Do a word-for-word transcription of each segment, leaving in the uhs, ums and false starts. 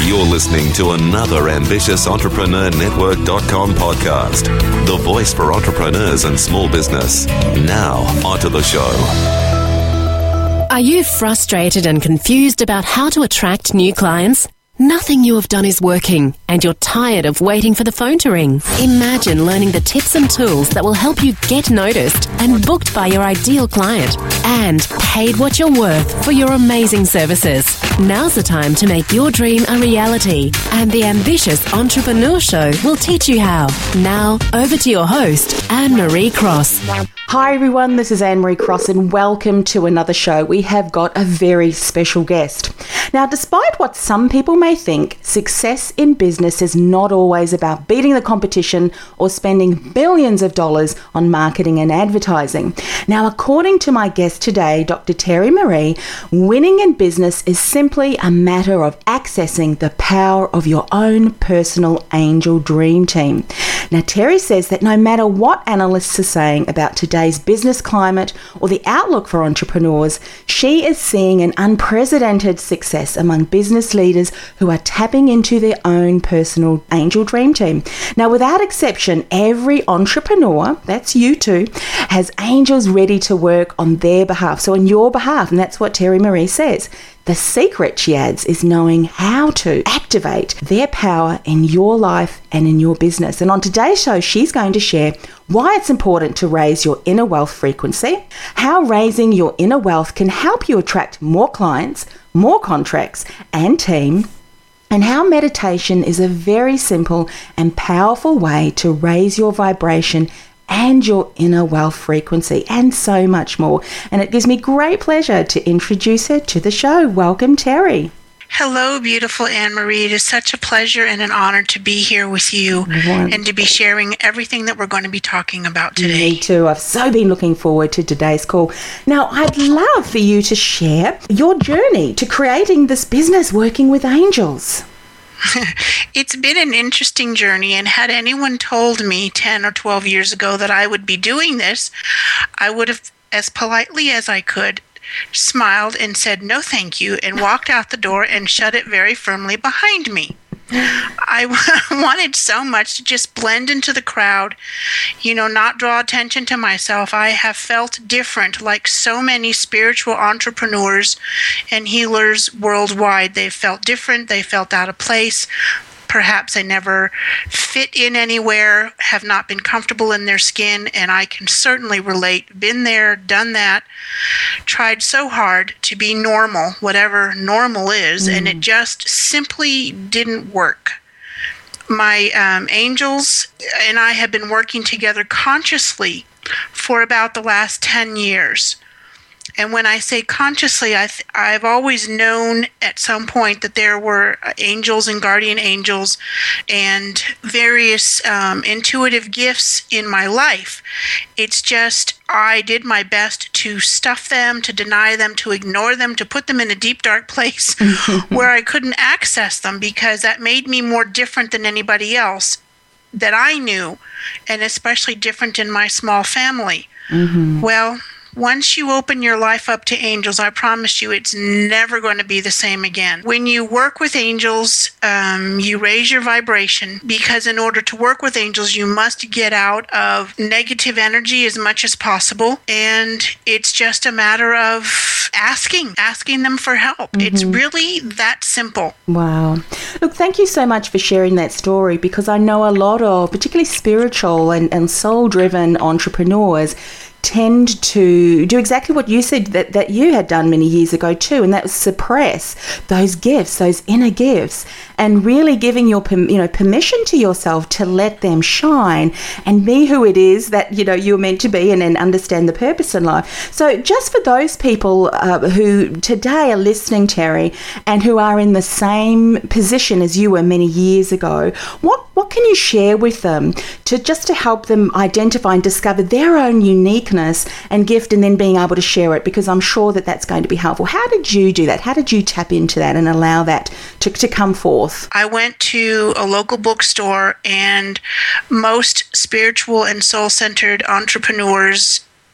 You're listening to another Ambitious Entrepreneur Network dot com podcast, the voice for entrepreneurs and small business. Now, onto the show. Are you frustrated and confused about how to attract new clients? Nothing you have done is working, and you're tired of waiting for the phone to ring. Imagine learning the tips and tools that will help you get noticed and booked by your ideal client, and paid what you're worth for your amazing services. Now's the time to make your dream a reality, and the Ambitious Entrepreneur Show will teach you how. Now, over to your host, Anne-Marie Cross. Hi everyone, this is Anne-Marie Cross and welcome to another show. We have got a very special guest. Now, despite what some people may think, success in business is not always about beating the competition or spending billions of dollars on marketing and advertising. Now, according to my guest today, Doctor Terry Marie, winning in business is simply a matter of accessing the power of your own personal angel dream team. Now, Terry says that no matter what analysts are saying about today's business climate or the outlook for entrepreneurs, she is seeing an unprecedented success among business leaders who are tapping into their own personal angel dream team. Now, without exception, every entrepreneur, that's you too, has angels ready to work on their behalf. So on your behalf, and that's what Terry Marie says. The secret, she adds, is knowing how to activate their power in your life and in your business. And on today's show, she's going to share why it's important to raise your inner wealth frequency, how raising your inner wealth can help you attract more clients, more contracts and team, and how meditation is a very simple and powerful way to raise your vibration and your inner wealth frequency, and so much more. And it gives me great pleasure to introduce her to the show. Welcome, Terry. Hello, beautiful Anne-Marie. It is such a pleasure and an honor to be here with you and to be sharing everything that we're going to be talking about today. Me too. I've so been looking forward to today's call. Now, I'd love for you to share your journey to creating this business working with angels. It's been an interesting journey, and had anyone told me ten or twelve years ago that I would be doing this, I would have, as politely as I could, smiled and said no thank you and walked out the door and shut it very firmly behind me. I wanted so much to just blend into the crowd, you know, not draw attention to myself. I have felt different, like so many spiritual entrepreneurs and healers worldwide. They've felt different. They felt out of place. Perhaps they never fit in anywhere, have not been comfortable in their skin, and I can certainly relate. Been there, done that, tried so hard to be normal, whatever normal is, mm. and it just simply didn't work. My um, angels and I have been working together consciously for about the last ten years. And when I say consciously, I th- I've always known at some point that there were angels and guardian angels and various um, intuitive gifts in my life. It's just I did my best to stuff them, to deny them, to ignore them, to put them in a deep, dark place where I couldn't access them, because that made me more different than anybody else that I knew, and especially different in my small family. Mm-hmm. Well, once you open your life up to angels, I promise you it's never going to be the same again. When you work with angels, um, you raise your vibration, because in order to work with angels, you must get out of negative energy as much as possible. And it's just a matter of asking, asking them for help. Mm-hmm. It's really that simple. Wow. Look, thank you so much for sharing that story, because I know a lot of particularly spiritual and, and soul-driven entrepreneurs tend to do exactly what you said that, that you had done many years ago too, and that was suppress those gifts, those inner gifts, and really giving your you know permission to yourself to let them shine and be who it is that you know you're meant to be, and then understand the purpose in life. So just for those people uh, who today are listening, Terry, and who are in the same position as you were many years ago, what what can you share with them to just to help them identify and discover their own uniqueness and gift, and then being able to share it, because I'm sure that that's going to be helpful. How did you do that? How did you tap into that and allow that to, to come forth? I went to a local bookstore, and most spiritual and soul-centered entrepreneurs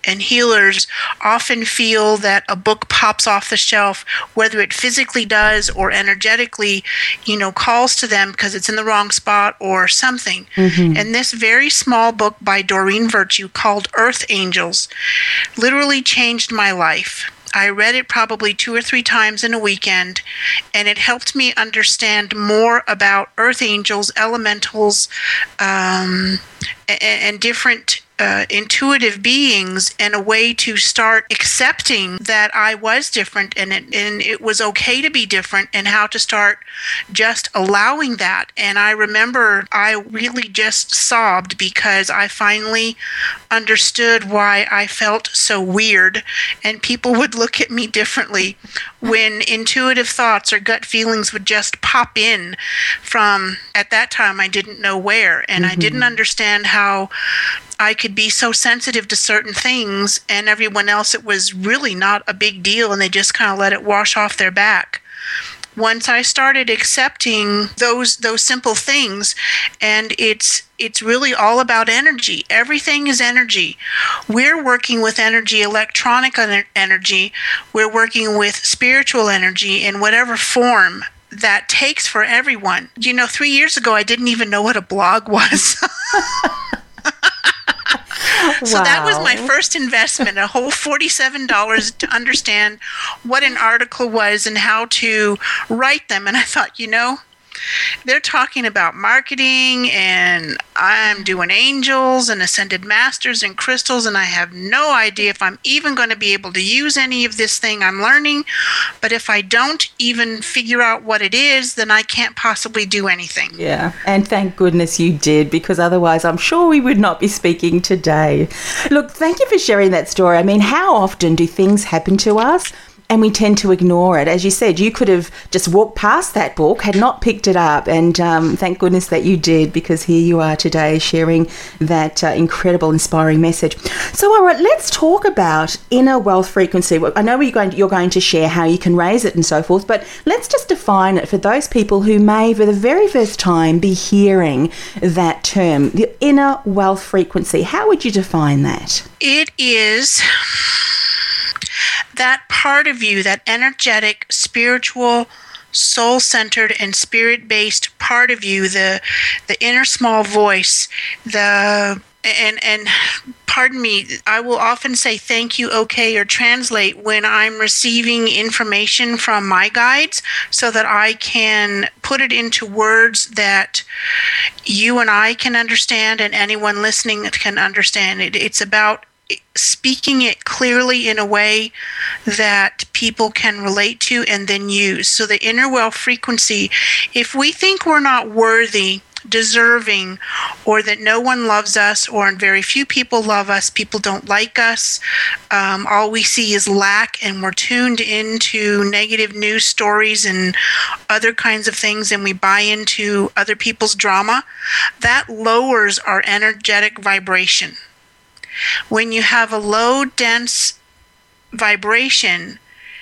and healers often feel that a book pops off the shelf, whether it physically does or energetically, you know, calls to them because it's in the wrong spot or something. Mm-hmm. And this very small book by Doreen Virtue called Earth Angels literally changed my life. I read it probably two or three times in a weekend, and it helped me understand more about earth angels, elementals, um, and, and different uh, intuitive beings, and a way to start accepting that I was different, and it, and it was okay to be different, and how to start just allowing that. And I remember I really just sobbed because I finally understood why I felt so weird, and people would look at me differently when intuitive thoughts or gut feelings would just pop in from, at that time, I didn't know where, and mm-hmm. I didn't understand how I could be so sensitive to certain things, and everyone else, it was really not a big deal, and they just kind of let it wash off their back. Once I started accepting those those simple things, and it's it's really all about energy. Everything is energy. We're working with energy, electronic energy. We're working with spiritual energy in whatever form that takes for everyone. You know, three years ago, I didn't even know what a blog was. So wow. That was my first investment, a whole forty-seven dollars to understand what an article was and how to write them. And I thought, you know, they're talking about marketing, and I'm doing angels and ascended masters and crystals, and I have no idea if I'm even going to be able to use any of this thing I'm learning. But if I don't even figure out what it is, then I can't possibly do anything. Yeah, and thank goodness you did, because otherwise I'm sure we would not be speaking today. Look, thank you for sharing that story. I mean, how often do things happen to us and we tend to ignore it? As you said, you could have just walked past that book, had not picked it up, and um, thank goodness that you did, because here you are today sharing that uh, incredible, inspiring message. So, all right, let's talk about inner wealth frequency. I know you're going to, you're going to share how you can raise it and so forth, but let's just define it for those people who may, for the very first time, be hearing that term, the inner wealth frequency. How would you define that? It is that part of you, that energetic, spiritual, soul-centered, and spirit-based part of you, the the inner small voice, the and and pardon me, I will often say thank you, okay, or translate when I'm receiving information from my guides, so that I can put it into words that you and I can understand, and anyone listening can understand. It, it's about speaking it clearly in a way that people can relate to and then use. So the inner wealth frequency, if we think we're not worthy, deserving, or that no one loves us, or very few people love us, people don't like us, um, all we see is lack, and we're tuned into negative news stories and other kinds of things, and we buy into other people's drama, that lowers our energetic vibration. When you have a low, dense vibration,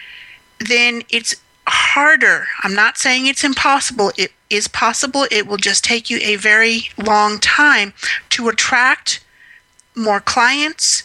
then it's harder. I'm not saying it's impossible. It is possible. It will just take you a very long time to attract more clients,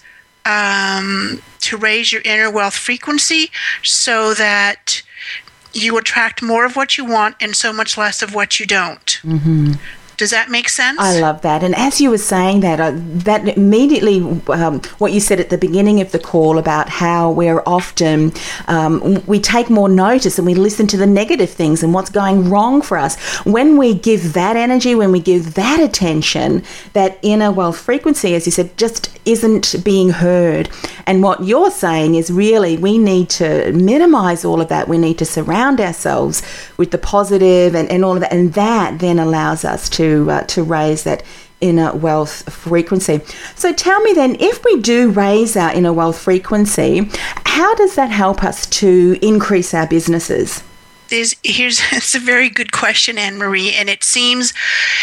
um, to raise your inner wealth frequency, so that you attract more of what you want and so much less of what you don't. Mm-hmm. Does that make sense? I love that. And as you were saying that, uh, that immediately, um, what you said at the beginning of the call about how we're often, um, we take more notice and we listen to the negative things and what's going wrong for us. When we give that energy, when we give that attention, that inner wealth frequency, as you said, just isn't being heard. And what you're saying is really we need to minimize all of that. We need to surround ourselves with the positive and, and all of that. And that then allows us to Uh, to raise that inner wealth frequency. So tell me then, if we do raise our inner wealth frequency, how does that help us to increase our businesses? There's, here's it's a very good question, Anne-Marie, and it seems,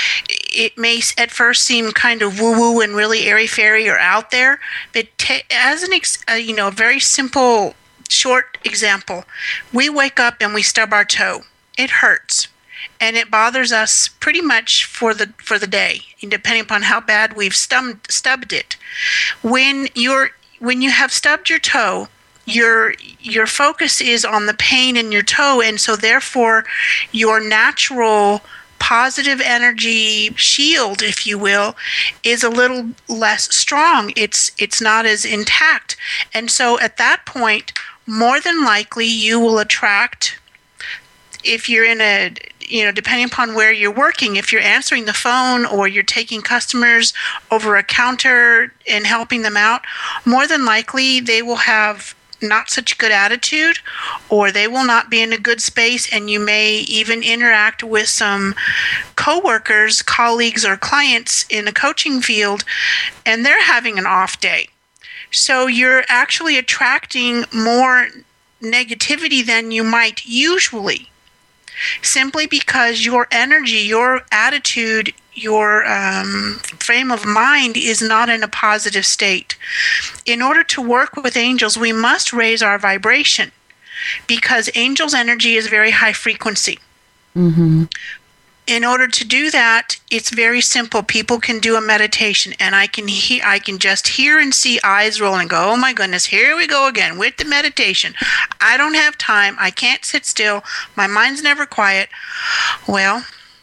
it may at first seem kind of woo-woo and really airy-fairy or out there, but t- as an ex- uh, you know, a very simple, short example, we wake up and we stub our toe. It hurts. And it bothers us pretty much for the for the day, depending upon how bad we've stubbed, stubbed it. When you're when you have stubbed your toe, your your focus is on the pain in your toe, and so therefore your natural positive energy shield, if you will, is a little less strong. It's it's not as intact. And so at that point, more than likely you will attract, if you're in a, you know, depending upon where you're working, if you're answering the phone or you're taking customers over a counter and helping them out, more than likely they will have not such good attitude, or they will not be in a good space, and you may even interact with some coworkers, colleagues, or clients in a coaching field, and they're having an off day. So you're actually attracting more negativity than you might usually, simply because your energy, your attitude, your um, frame of mind is not in a positive state. In order to work with angels, we must raise our vibration, because angels' energy is very high frequency. Mm-hmm. In order to do that, it's very simple. People can do a meditation, and I can hear, I can just hear and see eyes roll and go, oh my goodness, here we go again with the meditation. I don't have time. I can't sit still. My mind's never quiet. Well,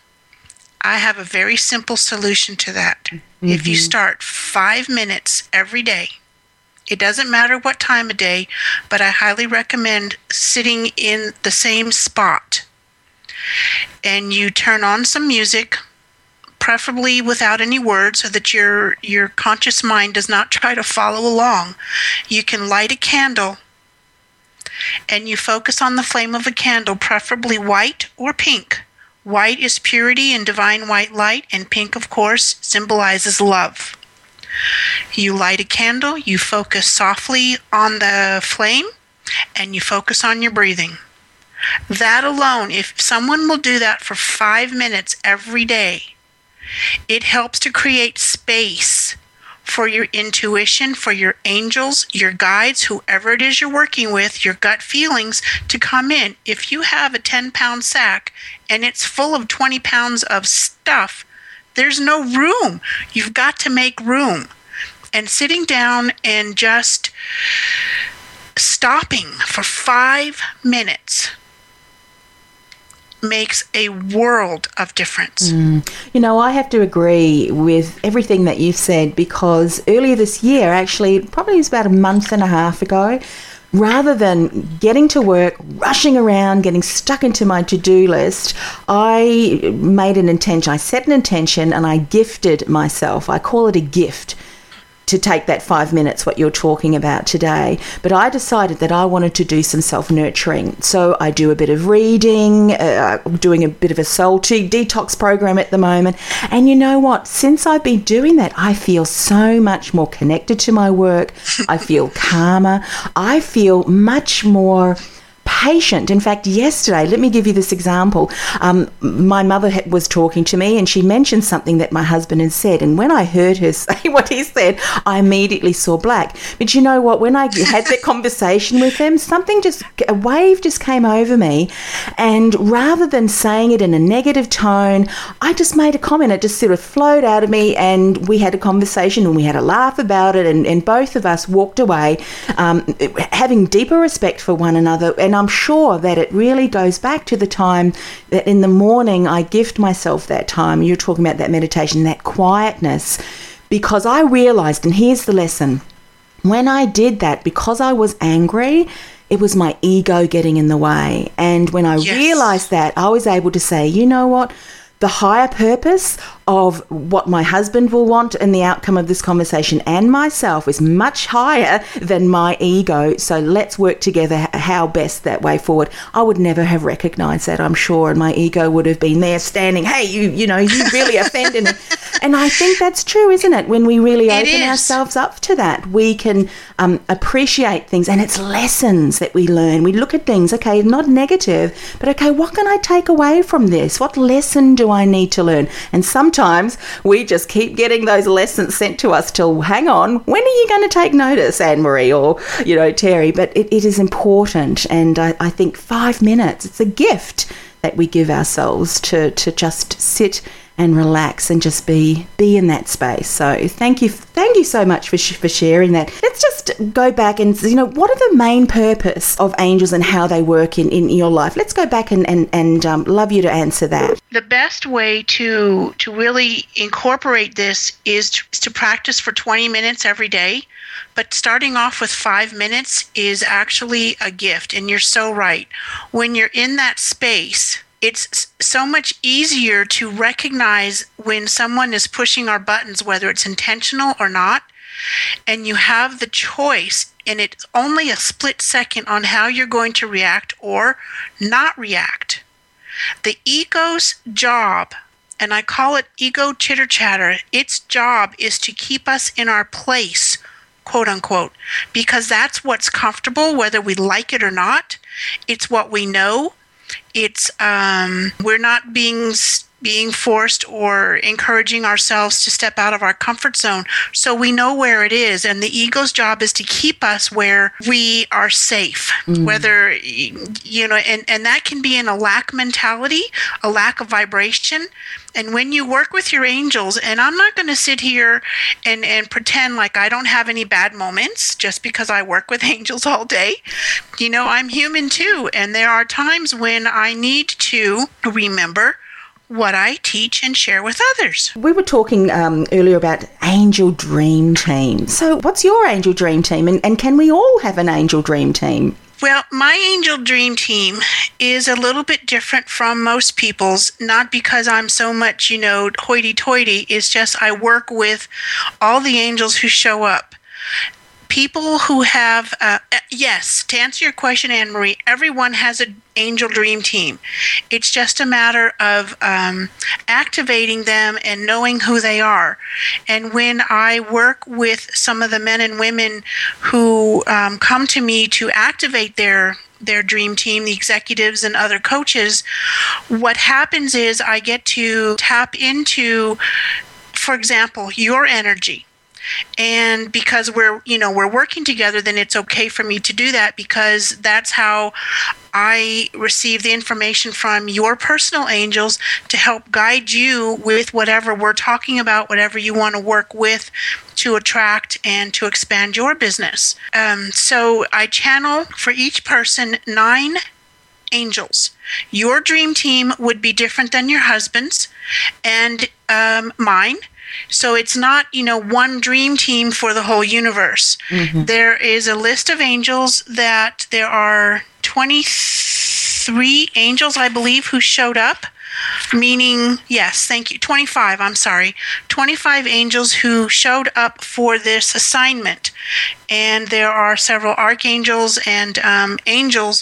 I have a very simple solution to that. Mm-hmm. If you start five minutes every day, it doesn't matter what time of day, but I highly recommend sitting in the same spot, and you turn on some music, preferably without any words, so that your your conscious mind does not try to follow along. You can light a candle, and you focus on the flame of a candle, preferably white or pink. White is purity and divine white light, and pink, of course, symbolizes love. You light a candle, you focus softly on the flame, and you focus on your breathing. That alone, if someone will do that for five minutes every day, it helps to create space for your intuition, for your angels, your guides, whoever it is you're working with, your gut feelings to come in. If you have a ten-pound sack and it's full of twenty pounds of stuff, there's no room. You've got to make room. And sitting down and just stopping for five minutes makes a world of difference. Mm. You know, I have to agree with everything that you've said, because earlier this year, actually, probably it was about a month and a half ago, rather than getting to work, rushing around, getting stuck into my to-do list, I made an intention. I set an intention and I gifted myself. I call it a gift, to take that five minutes, what you're talking about today. But I decided that I wanted to do some self-nurturing. So I do a bit of reading, uh, doing a bit of a soul tea detox program at the moment. And you know what? Since I've been doing that, I feel so much more connected to my work. I feel calmer. I feel much more patient. In fact, yesterday, let me give you this example. Um, my mother ha- was talking to me, and she mentioned something that my husband had said. And when I heard her say what he said, I immediately saw black. But you know what? When I had that conversation with him, something just, a wave just came over me. And rather than saying it in a negative tone, I just made a comment. It just sort of flowed out of me, and we had a conversation and we had a laugh about it. And, and both of us walked away um, having deeper respect for one another. And I'm sure that it really goes back to the time that in the morning I gift myself that time. You're talking about that meditation, that quietness, because I realized, and here's the lesson, when I did that, because I was angry, it was my ego getting in the way. And when I yes. realized that, I was able to say, you know what? The higher purpose of what my husband will want and the outcome of this conversation and myself is much higher than my ego. So let's work together how best that way forward. I would never have recognized that, I'm sure, and my ego would have been there standing, hey, you you know, you really offended me. And I think that's true, isn't it? When we really it open is. ourselves up to that, we can um, appreciate things, and it's lessons that we learn. We look at things, okay, not negative, but okay, what can I take away from this? What lesson do I need to learn? And sometimes we just keep getting those lessons sent to us till, hang on, when are you going to take notice, Anne-Marie or, you know, Terry? But it, it is important, and I, I think five minutes, it's a gift that we give ourselves to, to just sit and relax and just be be in that space. So thank you thank you so much for, sh- for sharing that. Let's just go back and, you know, what are the main purpose of angels and how they work in, in your life? Let's go back and, and, and um, love you to answer that. The best way to to really incorporate this is to, is to practice for twenty minutes every day. But starting off with five minutes is actually a gift. And you're so right. When you're in that space, it's so much easier to recognize when someone is pushing our buttons, whether it's intentional or not. And you have the choice, and it's only a split second on how you're going to react or not react. The ego's job, and I call it ego chitter chatter, its job is to keep us in our place, quote unquote, because that's what's comfortable, whether we like it or not. It's what we know. It's um, we're not being being forced or encouraging ourselves to step out of our comfort zone. So we know where it is, and the ego's job is to keep us where we are safe. Mm. Whether, you know, and, and that can be in a lack mentality, a lack of vibration. And when you work with your angels, and I'm not going to sit here and, and pretend like I don't have any bad moments just because I work with angels all day. You know, I'm human too. And there are times when I need to remember what I teach and share with others. We were talking um, earlier about angel dream team. So what's your angel dream team? And, and can we all have an angel dream team? Well, my angel dream team is a little bit different from most people's, not because I'm so much, you know, hoity-toity. It's just I work with all the angels who show up. People who have, uh, yes, to answer your question, Anne-Marie, everyone has an angel dream team. It's just a matter of um, activating them and knowing who they are. And when I work with some of the men and women who um, come to me to activate their their dream team, the executives and other coaches, what happens is I get to tap into, for example, your energy. And because we're, you know, we're working together, then it's okay for me to do that, because that's how I receive the information from your personal angels to help guide you with whatever we're talking about, whatever you want to work with to attract and to expand your business. Um, so I channel for each person nine angels. Your dream team would be different than your husband's and um, mine. So it's not, you know, one dream team for the whole universe. Mm-hmm. There is a list of angels that there are twenty-three angels, I believe, who showed up. Meaning, yes, thank you, twenty-five, I'm sorry, twenty-five angels who showed up for this assignment. And there are several archangels and um, angels,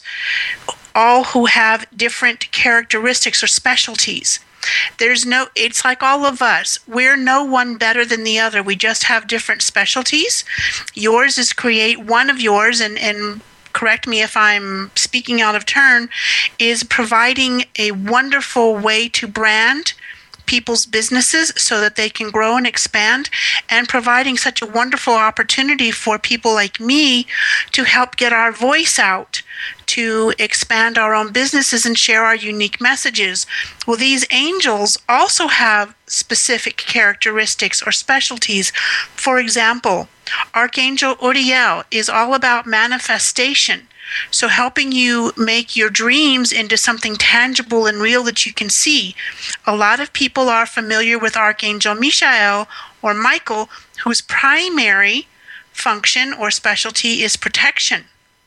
all who have different characteristics or specialties. There's no, it's like all of us. We're no one better than the other. We just have different specialties. Yours is create one of yours, and, and correct me if I'm speaking out of turn, is providing a wonderful way to brand people's businesses so that they can grow and expand, and providing such a wonderful opportunity for people like me to help get our voice out, to expand our own businesses and share our unique messages. Well, these angels also have specific characteristics or specialties. For example, Archangel Uriel is all about manifestation. So helping you make your dreams into something tangible and real that you can see. A lot of people are familiar with Archangel Michael or Michael, whose primary function or specialty is protection.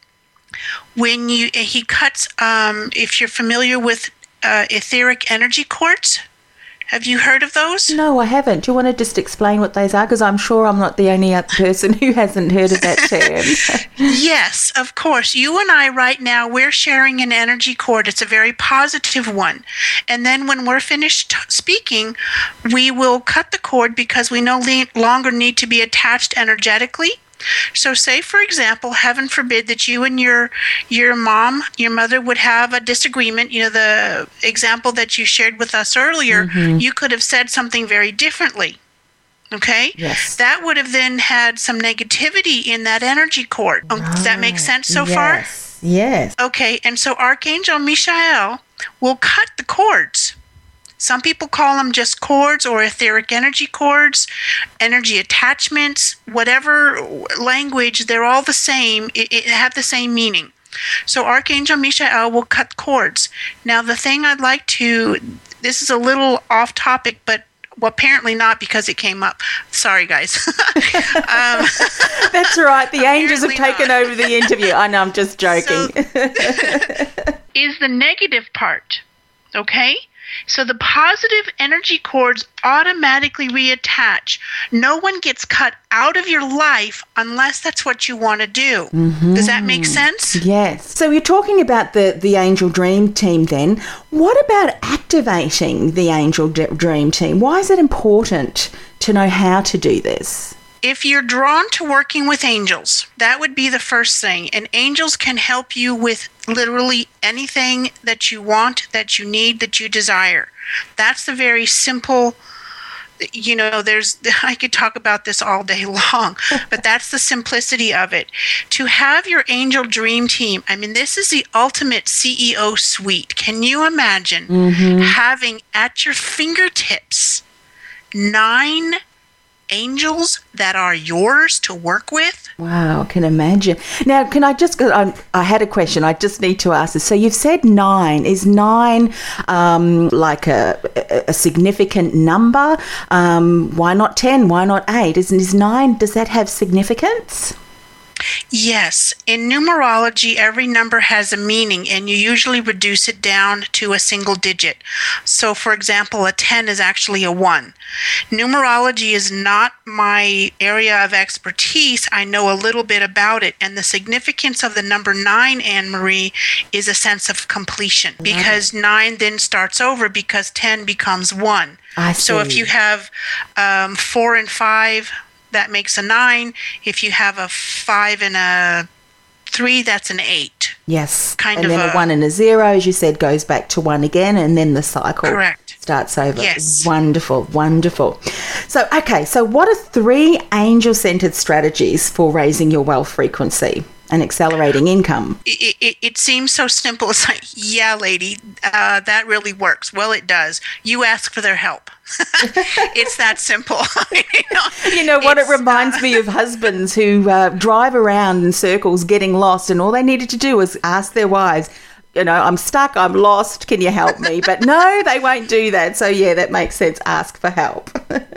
When you he cuts, um, if you're familiar with uh, etheric energy quartz, have you heard of those? No, I haven't. Do you want to just explain what those are? Because I'm sure I'm not the only other person who hasn't heard of that term. Yes, of course. You and I right now, we're sharing an energy cord. It's a very positive one. And then when we're finished t- speaking, we will cut the cord because we no le- longer need to be attached energetically. So say, for example, heaven forbid that you and your your mom, your mother would have a disagreement. You know, the example that you shared with us earlier, mm-hmm. you could have said something very differently. Okay? Yes. That would have then had some negativity in that energy cord. Right. Does that make sense so yes. far? Yes. Okay, and so Archangel Michael will cut the cords Some people call them just cords or etheric energy cords, energy attachments, whatever language, they're all the same. It, it have the same meaning. So Archangel Michael will cut cords. Now, the thing I'd like to, this is a little off topic, but well, apparently not because it came up. Sorry, guys. um, That's right. The angels have taken not. over the interview. I know, I'm just joking. So, is the negative part, okay? So the positive energy cords automatically reattach. No one gets cut out of your life unless that's what you want to do. Mm-hmm. Does that make sense? Yes. So you're talking about the, the Angel Dream Team then. What about activating the Angel D- Dream Team? Why is it important to know how to do this? If you're drawn to working with angels, that would be the first thing. And angels can help you with literally anything that you want, that you need, that you desire. That's the very simple, you know, there's, I could talk about this all day long, but that's the simplicity of it. To have your angel dream team, I mean, this is the ultimate C E O suite. Can you imagine mm-hmm. having at your fingertips nine angels that are yours to work with? Wow, I can imagine. Now, can I just, I, I had a question I just need to ask this. So you've said nine. Is nine um, like a, a significant number? Um, why not ten? Why not eight? Isn't is nine, does that have significance? Yes. In numerology, every number has a meaning, and you usually reduce it down to a single digit. So, for example, a ten is actually a one. Numerology is not my area of expertise. I know a little bit about it, and the significance of the number nine, Anne-Marie, is a sense of completion, because nine then starts over because ten becomes one. I see. So if you have um, four and five, that makes a nine. If you have a five and a three, that's an eight. Yes. Kind and of then a, a one and a zero, as you said, goes back to one again, and then the cycle correct. starts over. Yes. Wonderful, wonderful. So, okay, so what are three angel-centered strategies for raising your wealth frequency and accelerating income? It, it, it seems so simple. It's like, yeah, lady, uh, that really works. Well, it does. You ask for their help. It's that simple. you know, you know what? It uh, reminds me of husbands who uh, drive around in circles getting lost, and all they needed to do was ask their wives, you know, I'm stuck, I'm lost, can you help me? But no, they won't do that. So, yeah, that makes sense. Ask for help.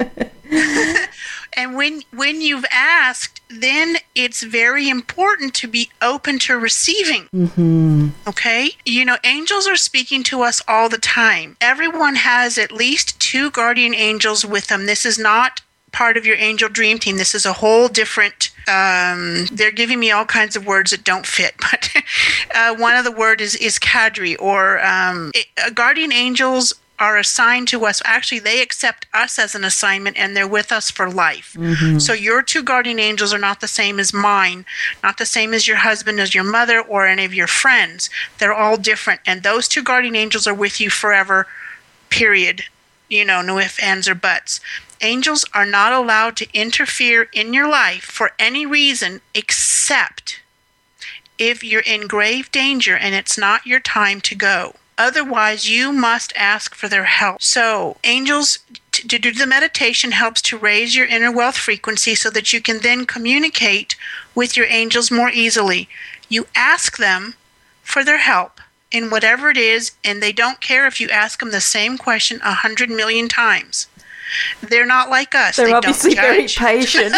And when when you've asked, then it's very important to be open to receiving. Mm-hmm. Okay? You know, angels are speaking to us all the time. Everyone has at least two guardian angels with them. This is not part of your angel dream team. This is a whole different, um, they're giving me all kinds of words that don't fit. But uh, one of the words is, is cadre, or um, it, uh, guardian angels are assigned to us. Actually, they accept us as an assignment, and they're with us for life. Mm-hmm. So your two guardian angels are not the same as mine, not the same as your husband, as your mother, or any of your friends. They're all different, and those two guardian angels are with you forever, period. You know, no ifs, ands, or buts. Angels are not allowed to interfere in your life for any reason except if you're in grave danger and it's not your time to go. Otherwise, you must ask for their help. So, angels, to, to do the meditation helps to raise your inner wealth frequency so that you can then communicate with your angels more easily. You ask them for their help in whatever it is, and they don't care if you ask them the same question a hundred million times. They're not like us. They're they obviously don't very judge. patient.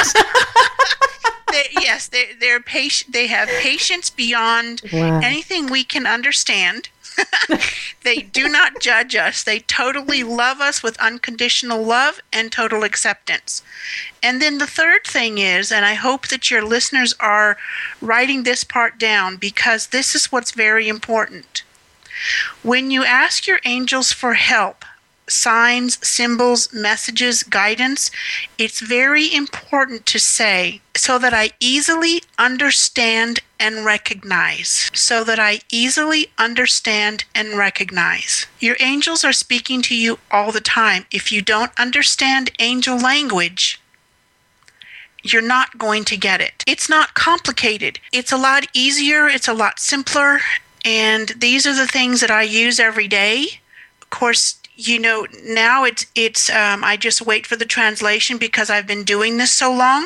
they, yes, they're, they're patient. They have patience beyond wow. anything we can understand. They do not judge us. They totally love us with unconditional love and total acceptance. And then the third thing is, and I hope that your listeners are writing this part down, because this is what's very important. When you ask your angels for help, signs, symbols, messages, guidance, it's very important to say, so that I easily understand and recognize. So that I easily understand and recognize. Your angels are speaking to you all the time. If you don't understand angel language, you're not going to get it. It's not complicated. It's a lot easier. It's a lot simpler. And these are the things that I use every day. course, you know, now it's, it's um, I just wait for the translation because I've been doing this so long.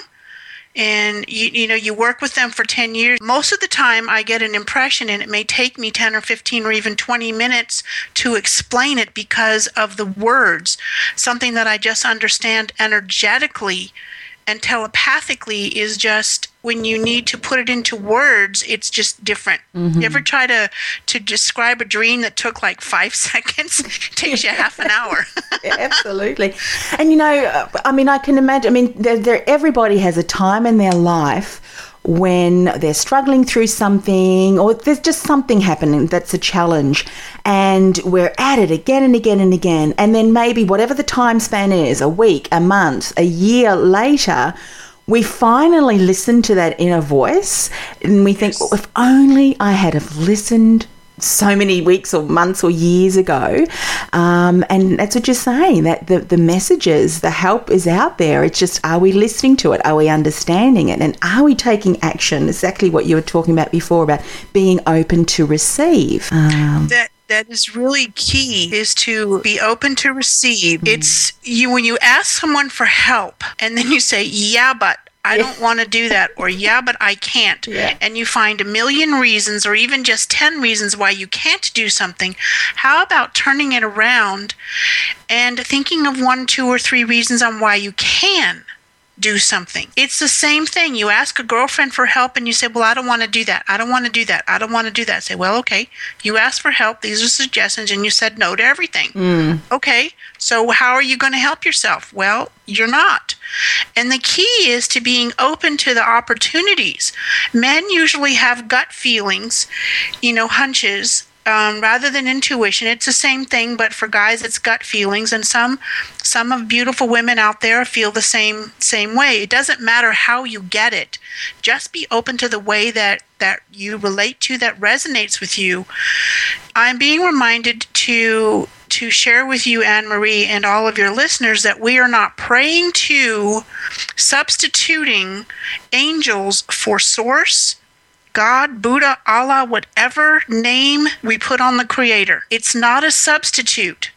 And, you, you know, you work with them for ten years. Most of the time I get an impression, and it may take me ten or fifteen or even twenty minutes to explain it because of the words, something that I just understand energetically and telepathically is just, when you need to put it into words, it's just different. Mm-hmm. You ever try to, to describe a dream that took like five seconds? It takes you half an hour. Yeah, absolutely. And, you know, I mean, I can imagine, I mean, there, there, everybody has a time in their life when they're struggling through something, or there's just something happening that's a challenge, and we're at it again and again and again. And then maybe whatever the time span is, a week, a month, a year later, we finally listen to that inner voice and we think, well, if only I had have listened so many weeks or months or years ago. Um, and that's what you're saying, that the, the messages, the help is out there. It's just, are we listening to it? Are we understanding it? And are we taking action? Exactly what you were talking about before, about being open to receive. Um, that that is really key, is to be open to receive. Mm. It's you when you ask someone for help and then you say, yeah, but I don't want to do that, or yeah, but I can't. Yeah. And you find a million reasons, or even just ten reasons why you can't do something. How about turning it around and thinking of one, two, or three reasons on why you can do something? It's the same thing. You ask a girlfriend for help and you say, well, I don't want to do that. I don't want to do that. I don't want to do that. Say, well, okay, you asked for help. These are suggestions, and you said no to everything. Mm. Okay, so how are you going to help yourself? Well, you're not. And the key is to being open to the opportunities. Men usually have gut feelings, you know, hunches, Um, rather than intuition. It's the same thing, but for guys, it's gut feelings. And some some of beautiful women out there feel the same same way. It doesn't matter how you get it. Just be open to the way that, that you relate to, that resonates with you. I'm being reminded to to share with you, Anne-Marie, and all of your listeners, that we are not praying to, substituting angels for source, God, Buddha, Allah, whatever name we put on the Creator. It's not a substitute.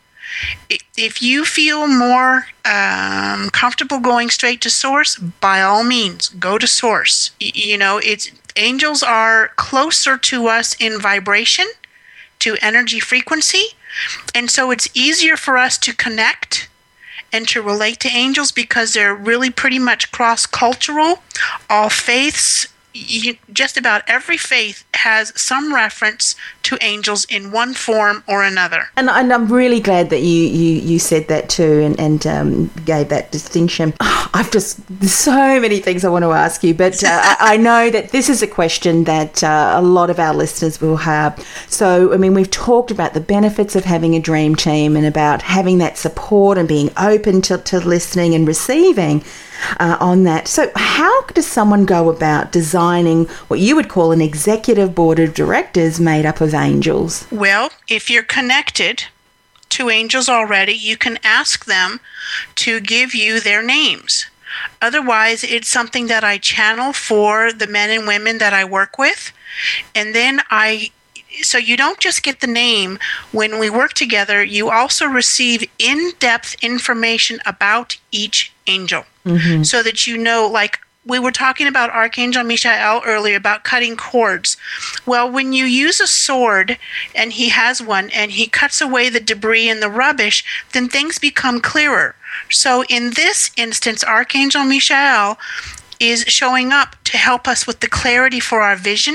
If you feel more um, comfortable going straight to Source, by all means, go to Source. You know, it's angels are closer to us in vibration, to energy frequency, and so it's easier for us to connect and to relate to angels because they're really pretty much cross-cultural. All faiths, You, just about every faith has some reference to angels in one form or another. And, and I'm really glad that you, you, you said that too, and, and um, gave that distinction. Oh, I've just, there's so many things I want to ask you, but uh, I, I know that this is a question that uh, a lot of our listeners will have. So, I mean, we've talked about the benefits of having a dream team and about having that support and being open to, to listening and receiving. Uh, on that. So how does someone go about designing what you would call an executive board of directors made up of angels? Well, if you're connected to angels already, you can ask them to give you their names. Otherwise, it's something that I channel for the men and women that I work with. And then I So you don't just get the name. When we work together, you also receive in-depth information about each angel. Mm-hmm. So that you know, like we were talking about Archangel Michael earlier, about cutting cords. Well, when you use a sword, and he has one, and he cuts away the debris and the rubbish, then things become clearer. So in this instance, Archangel Michael is showing up to help us with the clarity for our vision,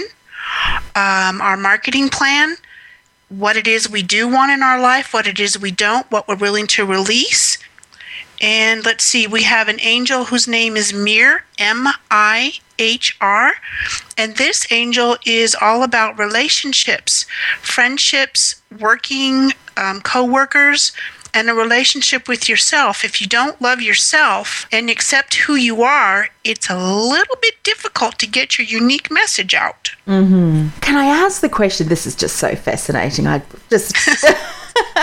Um, our marketing plan, what it is we do want in our life, what it is we don't, what we're willing to release. And let's see, we have an angel whose name is Mir, M I H R. And this angel is all about relationships, friendships, working, um, co-workers, and a relationship with yourself. If you don't love yourself and accept who you are, it's a little bit difficult to get your unique message out. Mm-hmm. Can I ask the question? This is just so fascinating. I just,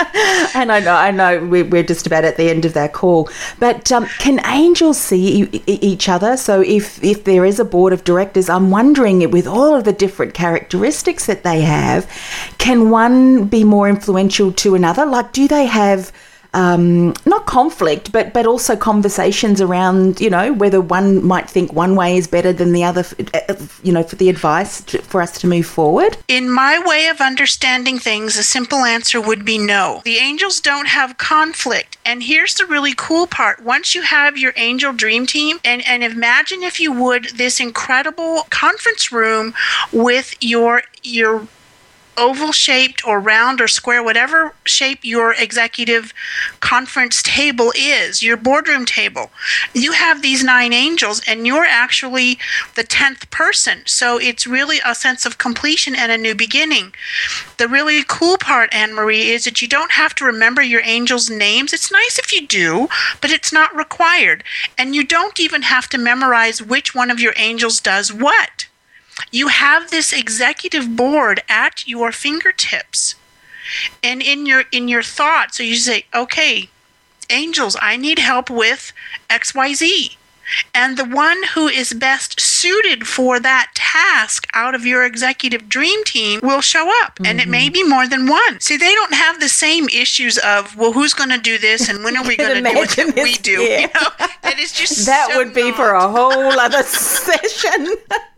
And I know, I know we're just about at the end of that call. But um, can angels see e- each other? So if, if there is a board of directors, I'm wondering, with all of the different characteristics that they have, can one be more influential to another? Like, do they have... Um, not conflict, but but also conversations around, you know, whether one might think one way is better than the other, you know, for the advice to, for us to move forward? In my way of understanding things, a simple answer would be no. The angels don't have conflict. And here's the really cool part. Once you have your angel dream team, and, and imagine, if you would, this incredible conference room with your your oval shaped or round or square, whatever shape your executive conference table is, your boardroom table. You have these nine angels and you're actually the tenth person. So it's really a sense of completion and a new beginning. The really cool part, Anne-Marie, is that you don't have to remember your angels' names. It's nice if you do, but it's not required. And you don't even have to memorize which one of your angels does what. You have this executive board at your fingertips, and in your in your thoughts, so you say, okay, angels, I need help with X Y Z. And the one who is best suited for that task out of your executive dream team will show up. Mm-hmm. And it may be more than one. See, they don't have the same issues of, well, who's going to do this and when are we going to do what this, we do? Yeah. You know, that is just that so would be not. for a whole other session.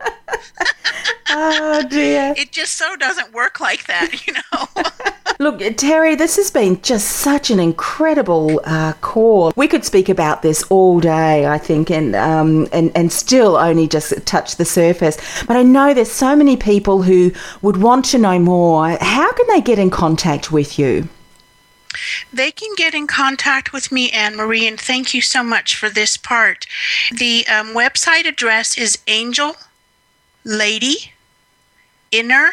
Oh, dear. It just so doesn't work like that, you know. Look, Terry, this has been just such an incredible uh, call. We could speak about this all day, I think, and, um, and and still only just touch the surface. But I know there's so many people who would want to know more. How can they get in contact with you? They can get in contact with me, Anne-Marie, and thank you so much for this part. The um, website address is angel lady inner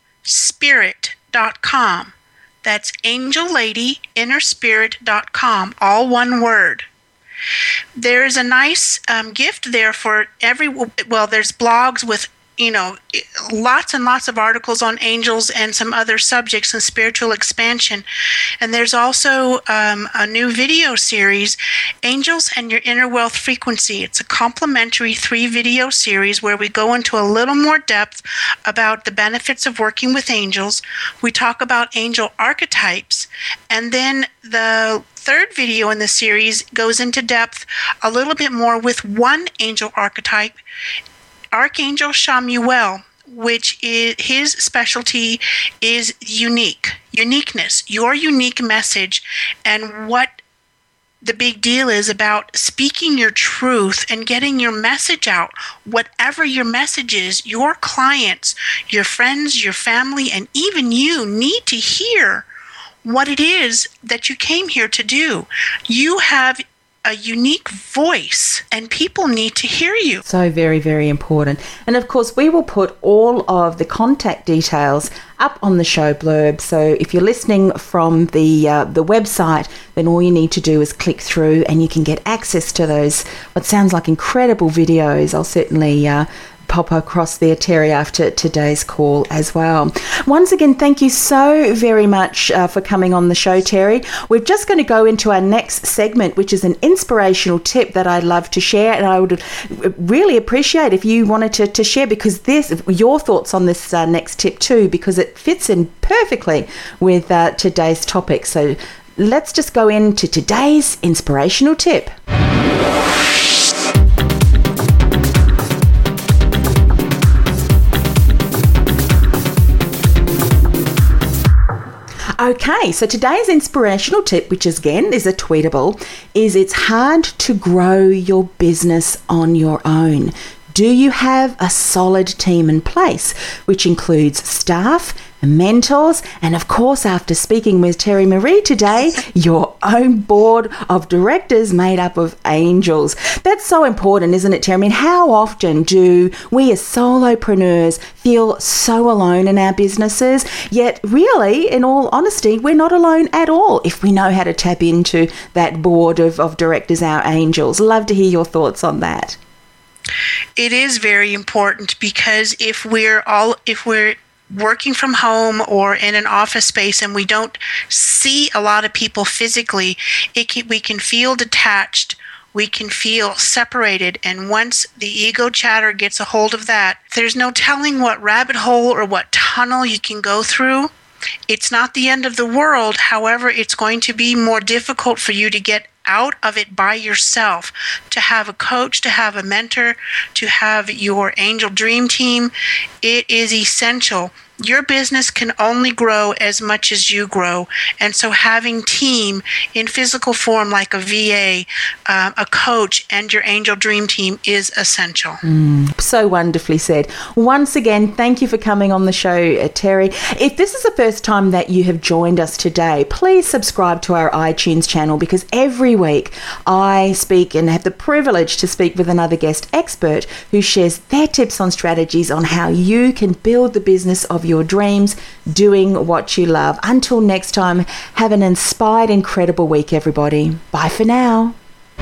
spirit dot com. That's angel lady inner spirit dot com, all one word. There is a nice um, gift there for every, well, there's blogs with, you know, lots and lots of articles on angels and some other subjects and spiritual expansion. And there's also um, a new video series, Angels and Your Inner Wealth Frequency. It's a complimentary three video series where we go into a little more depth about the benefits of working with angels. We talk about angel archetypes. And then the third video in the series goes into depth a little bit more with one angel archetype, Archangel Chamuel, which is his specialty is unique, uniqueness, your unique message, and what the big deal is about speaking your truth and getting your message out. Whatever your message is, your clients, your friends, your family, and even you need to hear what it is that you came here to do. You have a unique voice, and people need to hear you. So very, very important. And of course, we will put all of the contact details up on the show blurb. So if you're listening from the uh, the website, then all you need to do is click through and you can get access to those, what sounds like incredible videos. I'll certainly uh, pop across there, Terry, after today's call as well. Once again, thank you so very much uh, for coming on the show, Terry. We're just going to go into our next segment, which is an inspirational tip that I'd love to share, and I would really appreciate if you wanted to, to share, because this, your thoughts on this uh, next tip too, because it fits in perfectly with uh, today's topic. So let's just go into today's inspirational tip. Okay, so today's inspirational tip, which is, again is a tweetable, is it's hard to grow your business on your own. Do you have a solid team in place, which includes staff, mentors, and of course, after speaking with Terry Marie today, your own board of directors made up of angels. That's so important, isn't it, Terry? I mean, how often do we as solopreneurs feel so alone in our businesses? Yet really, in all honesty, we're not alone at all if we know how to tap into that board of, of directors, our angels. Love to hear your thoughts on that. It is very important, because if we're all if we're working from home or in an office space and we don't see a lot of people physically, it can, we can feel detached. We can feel separated, and once the ego chatter gets a hold of that, there's no telling what rabbit hole or what tunnel you can go through. It's not the end of the world. However, it's going to be more difficult for you to get out of it by yourself, to have a coach, to have a mentor, to have your angel dream team. It is essential. Your business can only grow as much as you grow. And so having team in physical form like a V A, uh, a coach, and your angel dream team is essential. Mm, so wonderfully said. Once again, thank you for coming on the show, uh, Terry. If this is the first time that you have joined us today, please subscribe to our iTunes channel, because every week I speak and have the privilege to speak with another guest expert who shares their tips on strategies on how you can build the business of your dreams, doing what you love. Until next time, have an inspired, incredible week, everybody. Bye for now.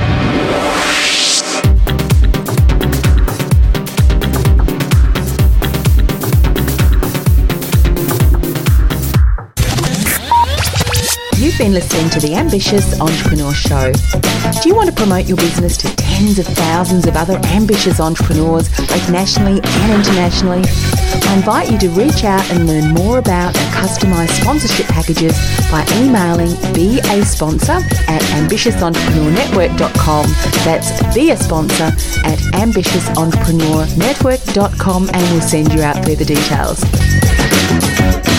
You've been listening to The Ambitious Entrepreneur Show. Do you want to promote your business to tens of thousands of other ambitious entrepreneurs, both nationally and internationally? I invite you to reach out and learn more about our customised sponsorship packages by emailing be a sponsor at ambitious entrepreneur network dot com. That's be a sponsor at ambitious entrepreneur network dot com, and we'll send you out further details.